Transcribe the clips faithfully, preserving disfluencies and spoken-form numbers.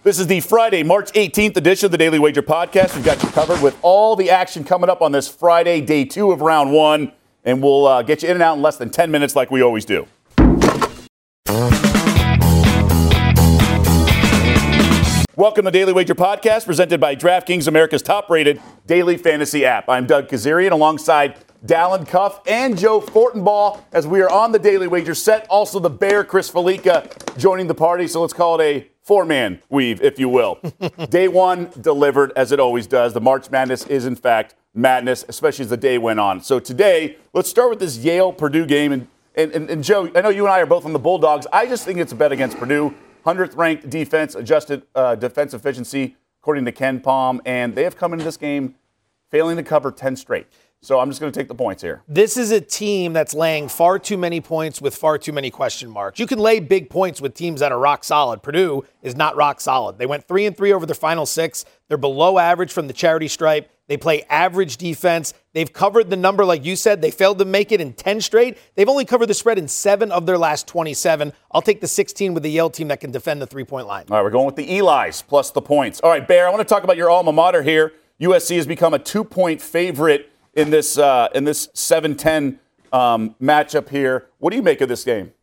This is the Friday, March eighteenth edition of the Daily Wager Podcast. We've got you covered with all the action coming up on this Friday, day two of round one, and we'll uh, get you in and out in less than ten minutes like we always do. Welcome to the Daily Wager Podcast, presented by DraftKings, America's top-rated daily fantasy app. I'm Doug Kazarian, alongside Dallin Cuff and Joe Fortenbaugh, as we are on the Daily Wager set. Also, the Bear, Chris Felica, joining the party, so let's call it a four-man weave, if you will. Day one delivered, as it always does. The March Madness is, in fact, madness, especially as the day went on. So today, let's start with this Yale-Purdue game. And, and, and, and Joe, I know you and I are both on the Bulldogs. I just think it's a bet against Purdue. one hundredth ranked defense, adjusted uh, defense efficiency, according to Ken Palm. And they have come into this game failing to cover ten straight. So I'm just going to take the points here. This is a team that's laying far too many points with far too many question marks. You can lay big points with teams that are rock solid. Purdue is not rock solid. They went three and three over their final six. They're below average from the charity stripe. They play average defense. They've covered the number, like you said. They failed to make it in ten straight. They've only covered the spread in seven of their last twenty-seven. I'll take the sixteen with the Yale team that can defend the three-point line. All right, we're going with the Elis plus the points. All right, Bear, I want to talk about your alma mater here. U S C has become a two-point favorite in this uh, in this seven ten um, matchup here. What do you make of this game?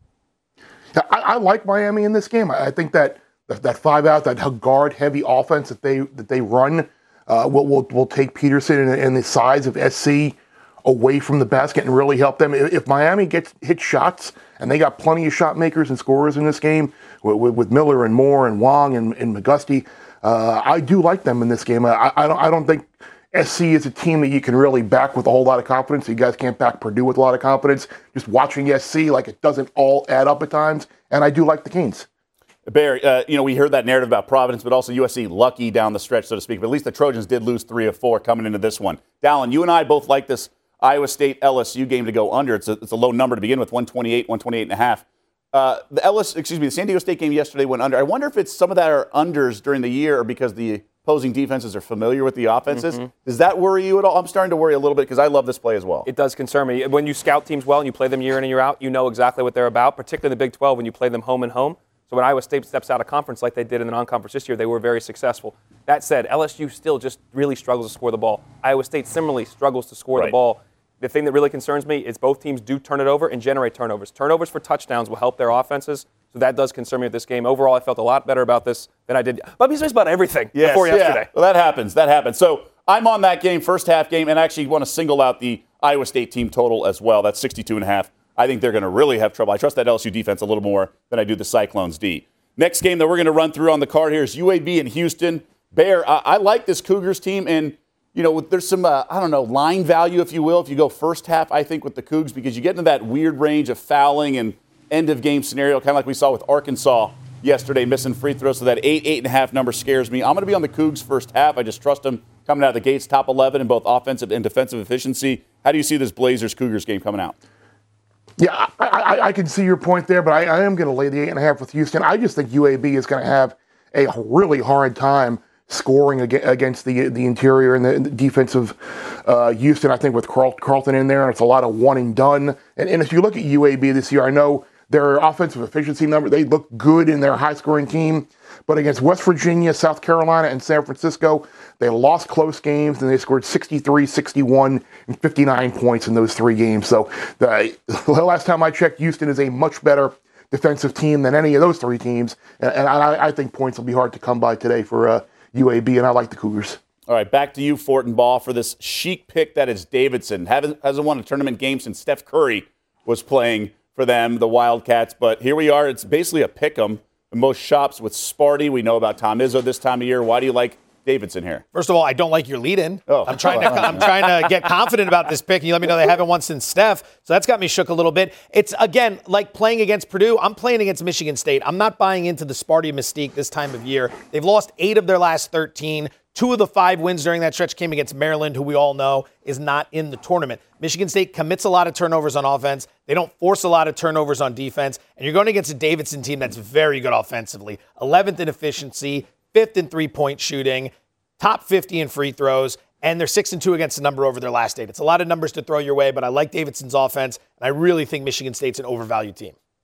I, I like Miami in this game. I, I think that that five out, that guard-heavy offense that they that they run uh, will, will will take Peterson and, and the size of S C away from the basket and really help them. If, if Miami gets hit shots, and they got plenty of shot makers and scorers in this game with, with, with Miller and Moore and Wong and, and McGusty, uh, I do like them in this game. I, I don't I don't think S C is a team that you can really back with a whole lot of confidence. You guys can't back Purdue with a lot of confidence. Just watching S C, like, it doesn't all add up at times. And I do like the Canes. Bear, uh, you know, we heard that narrative about Providence, but also U S C lucky down the stretch, so to speak. But at least the Trojans did lose three of four coming into this one. Dallin, you and I both like this Iowa State L S U game to go under. It's a, it's a low number to begin with, one twenty-eight, one twenty-eight and a half. Uh, the L S, excuse me, the San Diego State game yesterday went under. I wonder if it's some of that are unders during the year or because the opposing defenses are familiar with the offenses. Mm-hmm. Does that worry you at all? I'm starting to worry a little bit because I love this play as well. It does concern me. When you scout teams well and you play them year in and year out, you know exactly what they're about, particularly in the Big twelve when you play them home and home. So when Iowa State steps out of conference like they did in the non-conference this year, they were very successful. That said, L S U still just really struggles to score the ball. Iowa State similarly struggles to score right. the ball. The thing that really concerns me is both teams do turn it over and generate turnovers. Turnovers for touchdowns will help their offenses. So that does concern me with this game. Overall, I felt a lot better about this than I did. But I'm about everything yes, before yesterday. Yeah. Well, that happens. That happens. So I'm on that game, first half game, and actually want to single out the Iowa State team total as well. That's sixty-two and a half. I think they're going to really have trouble. I trust that L S U defense a little more than I do the Cyclones D. Next game that we're going to run through on the card here is U A B and Houston. Bear, I, I like this Cougars team, and you know, there's some, uh, I don't know, line value, if you will, if you go first half, I think, with the Cougs, because you get into that weird range of fouling and end-of-game scenario, kind of like we saw with Arkansas yesterday, missing free throws. So that eight, eight and a half number scares me. I'm going to be on the Cougs first half. I just trust them coming out of the gates, top eleven in both offensive and defensive efficiency. How do you see this Blazers-Cougars game coming out? Yeah, I, I, I can see your point there, but I, I am going to lay the eight and a half with Houston. I just think U A B is going to have a really hard time scoring against the the interior and the, the defensive uh, Houston. I think with Carl, Carlton in there, it's a lot of one and done. And, and if you look at U A B this year, I know their offensive efficiency number, they look good in their high scoring team, but against West Virginia, South Carolina, and San Francisco, they lost close games and they scored sixty-three, sixty-one, and fifty-nine points in those three games. So the, the last time I checked, Houston is a much better defensive team than any of those three teams. And, and I, I think points will be hard to come by today for uh, U A B, and I like the Cougars. All right, back to you, Fortenbaugh, for this chic pick that is Davidson. Haven't, hasn't won a tournament game since Steph Curry was playing for them, the Wildcats. But here we are. It's basically a pick 'em in most shops with Sparty. We know about Tom Izzo this time of year. Why do you like Davidson here? First of all, I don't like your lead-in. Oh. I'm trying to I'm trying to get confident about this pick, and you let me know they haven't won since Steph, so that's got me shook a little bit. It's, again, like playing against Purdue. I'm playing against Michigan State. I'm not buying into the Sparty mystique this time of year. They've lost eight of their last thirteen. Two of the five wins during that stretch came against Maryland, who we all know is not in the tournament. Michigan State commits a lot of turnovers on offense. They don't force a lot of turnovers on defense. And you're going against a Davidson team that's very good offensively. eleventh in efficiency, fifth in three-point shooting, top fifty in free throws, and they're six and two against the number over their last eight. It's a lot of numbers to throw your way, but I like Davidson's offense, and I really think Michigan State's an overvalued team.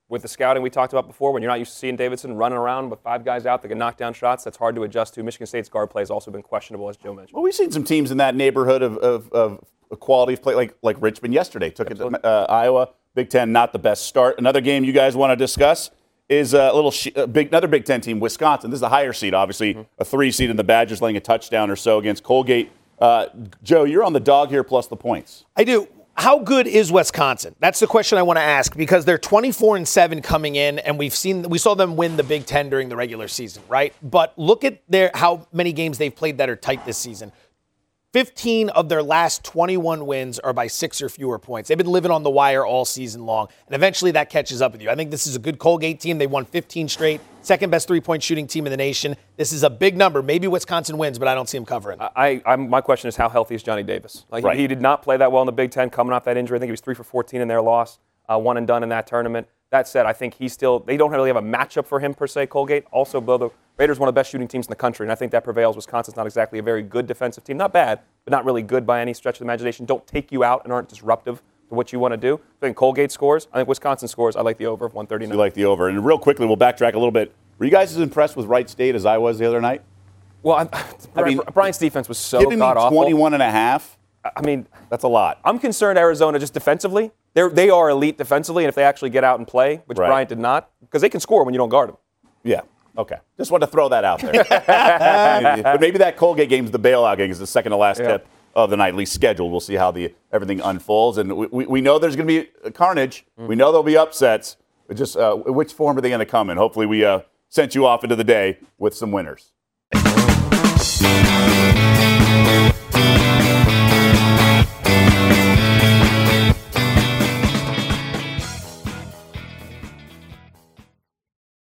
with the scouting we talked about before, when you're not used to seeing Davidson running around with five guys out that can knock down shots, that's hard to adjust to. Michigan State's guard play has also been questionable, as Joe mentioned. Well, we've seen some teams in that neighborhood of, of, of quality of play, like, like Richmond yesterday. Took Absolutely. it to uh, Iowa. Big Ten, not the best start. Another game you guys want to discuss is a little sh- a big, another Big Ten team, Wisconsin. This is a higher seed, obviously, mm-hmm. a three seed, and the Badgers laying a touchdown or so against Colgate. Uh, Joe, you're on the dog here plus the points. I do. How good is Wisconsin? That's the question I want to ask, because they're twenty-four and seven coming in, and we've seen we saw them win the Big Ten during the regular season, right? But look at their how many games they've played that are tight this season. fifteen of their last twenty-one wins are by six or fewer points. They've been living on the wire all season long, and eventually that catches up with you. I think this is a good Colgate team. They won fifteen straight, second best three-point shooting team in the nation. This is a big number. Maybe Wisconsin wins, but I don't see them covering. I, I, my question is, how healthy is Johnny Davis? Like, right. he, he did not play that well in the Big Ten coming off that injury. I think he was three for fourteen in their loss, uh, one and done in that tournament. That said, I think he's still – they don't really have a matchup for him per se, Colgate. Also, though, the Raiders are one of the best shooting teams in the country, and I think that prevails. Wisconsin's not exactly a very good defensive team. Not bad, but not really good by any stretch of the imagination. Don't take you out and aren't disruptive to what you want to do. I think Colgate scores. I think Wisconsin scores. I like the over of one thirty-nine. You like the over. And real quickly, we'll backtrack a little bit. Were you guys as impressed with Wright State as I was the other night? Well, I, I mean, Bryant's defense was so giving me god-awful. twenty-one and a half. I mean, that's a lot. I'm concerned Arizona just defensively. They're, they are elite defensively, and if they actually get out and play, which right. Bryant did not, because they can score when you don't guard them. Yeah. Okay. Just wanted to throw that out there. But maybe that Colgate game's the bailout game is the second to last yeah. tip of the night, at least scheduled. We'll see how the everything unfolds. And we, we, we know there's going to be carnage. Mm-hmm. We know there'll be upsets. But just uh, which form are they going to come in? Hopefully we uh, sent you off into the day with some winners.